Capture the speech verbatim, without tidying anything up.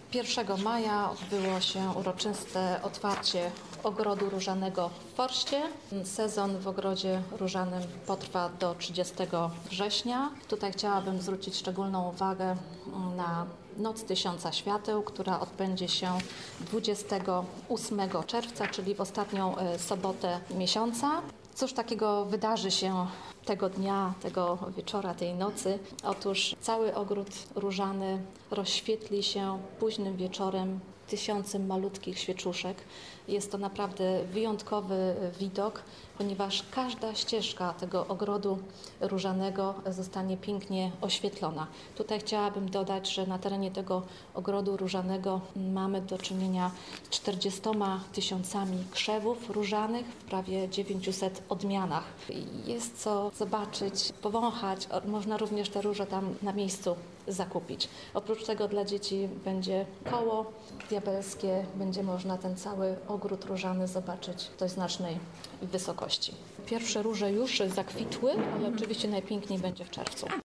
pierwszego maja odbyło się uroczyste otwarcie ogrodu różanego w Forście. Sezon w ogrodzie różanym potrwa do trzydziestego września. Tutaj chciałabym zwrócić szczególną uwagę na Noc Tysiąca Świateł, która odbędzie się dwudziestego ósmego czerwca, czyli w ostatnią sobotę miesiąca. Cóż takiego wydarzy się tego dnia, tego wieczora, tej nocy? Otóż cały ogród różany rozświetli się późnym wieczorem tysiącem malutkich świeczuszek. Jest to naprawdę wyjątkowy widok, ponieważ każda ścieżka tego ogrodu różanego zostanie pięknie oświetlona. Tutaj chciałabym dodać, że na terenie tego ogrodu różanego mamy do czynienia z czterdziestoma tysiącami krzewów różanych w prawie dziewięciuset odmianach. Jest co zobaczyć, powąchać, można również te róże tam na miejscu zakupić. Oprócz tego dla dzieci będzie koło diabelskie, będzie można ten cały ogród różany zobaczyć w dość znacznej wysokości. Pierwsze róże już zakwitły, ale oczywiście najpiękniej będzie w czerwcu.